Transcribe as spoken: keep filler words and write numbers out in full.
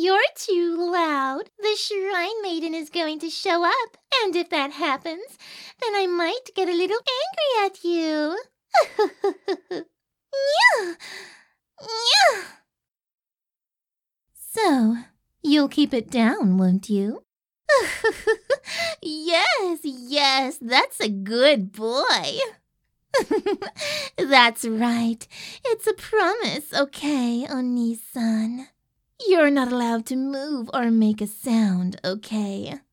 you're too loud, the Shrine Maiden is going to show up, and if that happens, then I might get a little angry at you. Yeah. Yeah. So, you'll keep it down, won't you? Yes, yes, that's a good boy. That's right. It's a promise, okay, Oni-san? You're not allowed to move or make a sound, okay?